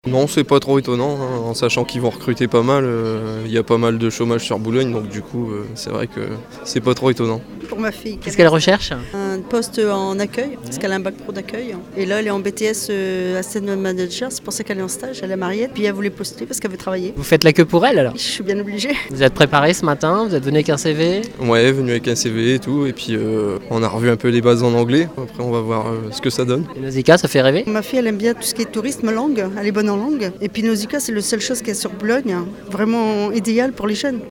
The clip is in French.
Non, c'est pas trop étonnant, hein, en sachant qu'ils vont recruter pas mal. Il y a pas mal de chômage sur Boulogne, donc du coup, c'est vrai que c'est pas trop étonnant. Pour ma fille. Qu'est-ce qu'elle recherche? Un poste en accueil, parce qu'elle a un bac pro d'accueil. Et là, elle est en BTS Assistant Manager, c'est pour ça qu'elle est en stage, elle est mariée. Puis elle voulait postuler parce qu'elle veut travailler. Vous faites la queue pour elle alors? Je suis bien obligée. Vous êtes préparé ce matin? Vous êtes venu avec un CV? Ouais, venu avec un CV et tout, et puis on a revu un peu les bases en anglais. Après, on va voir ce que ça donne. Et Nausicaa, ça fait rêver? Ma fille, elle aime bien tout ce qui est tourisme, langue. Elle est bonne en langue. Et puis Nausicaa, c'est la seule chose qu'il y a sur Boulogne, vraiment idéal pour les jeunes.